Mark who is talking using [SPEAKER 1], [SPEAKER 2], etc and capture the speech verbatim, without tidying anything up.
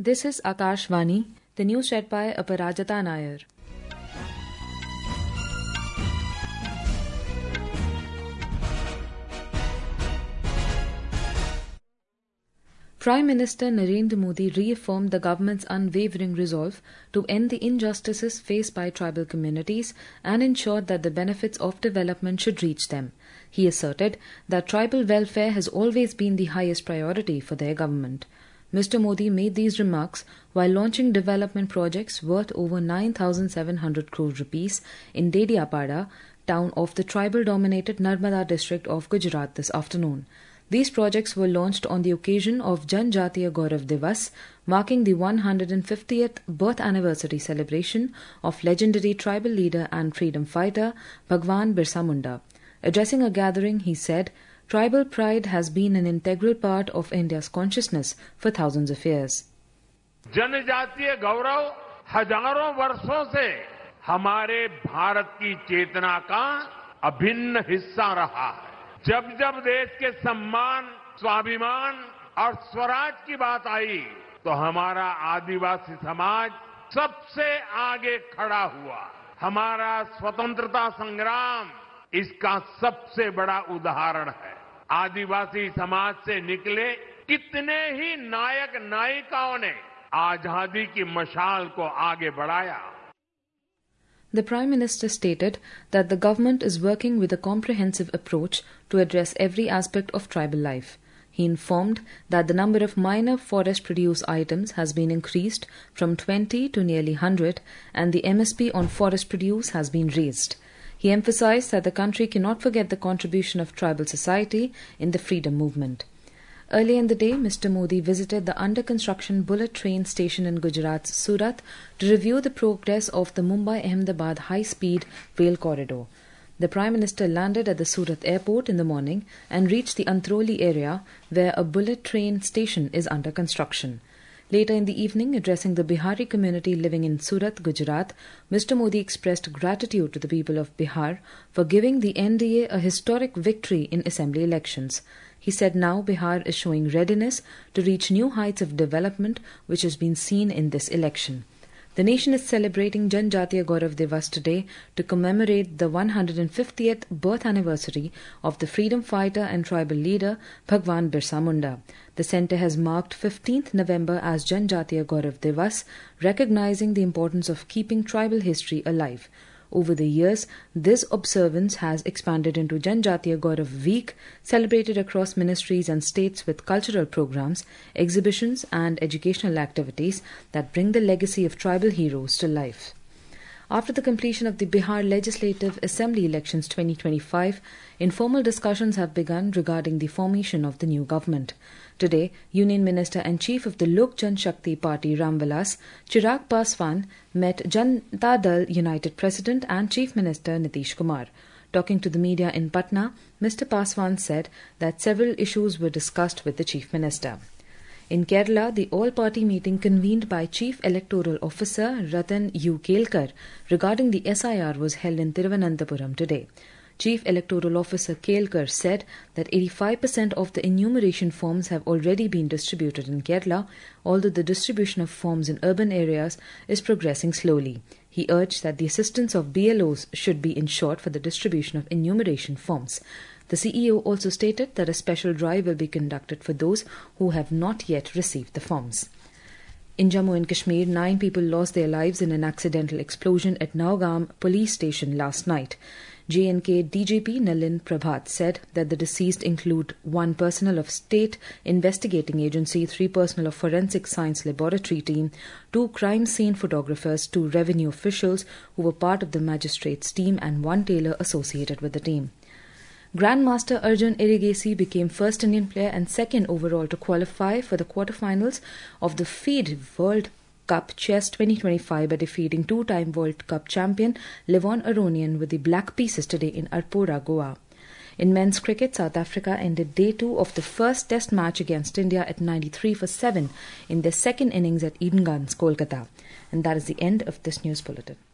[SPEAKER 1] This is Akashvani, the news read by Aparajita Nair. Prime Minister Narendra Modi reaffirmed the government's unwavering resolve to end the injustices faced by tribal communities and ensured that the benefits of development should reach them. He asserted that tribal welfare has always been the highest priority for their government. Mister Modi made these remarks while launching development projects worth over nine thousand seven hundred crore rupees in Dediyapada, town of the tribal-dominated Narmada district of Gujarat this afternoon. These projects were launched on the occasion of Janjatiya Gaurav Divas, marking the one hundred fiftieth birth anniversary celebration of legendary tribal leader and freedom fighter Bhagwan Birsa Munda. Addressing a gathering, he said, "Tribal pride has been an integral part of India's consciousness for thousands of years."
[SPEAKER 2] जनजातीय गौरव हजारों वर्षों से हमारे भारत की चेतना का अभिन्न हिस्सा रहा है। जब जब देश के सम्मान, स्वाभिमान और स्वराज की बात आई तो हमारा आदिवासी समाज सबसे आगे खड़ा हुआ। हमारा स्वतंत्रता संग्राम इसका सबसे बड़ा उदाहरण है। आदिवासी समाज से निकले कितने ही नायक नायिकाओं ने आजादी की मशाल को आगे बढ़ाया।
[SPEAKER 1] The Prime Minister stated that the government is working with a comprehensive approach to address every aspect of tribal life. He informed that the number of minor forest produce items has been increased from twenty to nearly one hundred and the M S P on forest produce has been raised. He emphasized that the country cannot forget the contribution of tribal society in the freedom movement. Earlier in the day, Mister Modi visited the under-construction bullet train station in Gujarat's Surat to review the progress of the Mumbai-Ahmedabad high-speed rail corridor. The Prime Minister landed at the Surat airport in the morning and reached the Antroli area where a bullet train station is under construction. Later in the evening, addressing the Bihari community living in Surat, Gujarat, Mister Modi expressed gratitude to the people of Bihar for giving the N D A a historic victory in assembly elections. He said now Bihar is showing readiness to reach new heights of development which has been seen in this election. The nation is celebrating Janjatiya Gaurav Divas today to commemorate the one hundred fiftieth birth anniversary of the freedom fighter and tribal leader Bhagwan Birsa Munda. The centre has marked fifteenth November as Janjatiya Gaurav Divas, recognizing the importance of keeping tribal history alive. Over the years, this observance has expanded into Janjatiya Gaurav Week, celebrated across ministries and states with cultural programs, exhibitions and educational activities that bring the legacy of tribal heroes to life. After the completion of the Bihar Legislative Assembly elections twenty twenty-five, informal discussions have begun regarding the formation of the new government. Today, Union Minister and Chief of the Lok Jan Shakti Party Ramvilas, Chirag Paswan, met Janata Dal United President and Chief Minister Nitish Kumar. Talking to the media in Patna, Mister Paswan said that several issues were discussed with the Chief Minister. In Kerala, the all-party meeting convened by Chief Electoral Officer Ratan U. Kelkar regarding the S I R was held in Thiruvananthapuram today. Chief Electoral Officer Kelkar said that eighty-five percent of the enumeration forms have already been distributed in Kerala, although the distribution of forms in urban areas is progressing slowly. He urged that the assistance of B L Os should be ensured for the distribution of enumeration forms. The C E O also stated that a special drive will be conducted for those who have not yet received the forms. In Jammu and Kashmir, nine people lost their lives in an accidental explosion at Naugam police station last night. J and K D G P Nalin Prabhat said that the deceased include one personnel of State Investigating Agency, three personnel of Forensic Science Laboratory team, two crime scene photographers, two revenue officials who were part of the magistrates team and one tailor associated with the team. Grandmaster Arjun Erigesi became first Indian player and second overall to qualify for the quarterfinals of the F I D E World Cup Chess twenty twenty-five by defeating two-time World Cup champion Levon Aronian with the Black Pieces today in Arpora, Goa. In men's cricket, South Africa ended day two of the first test match against India at ninety-three for seven in their second innings at Eden Gardens, Kolkata. And that is the end of this news bulletin.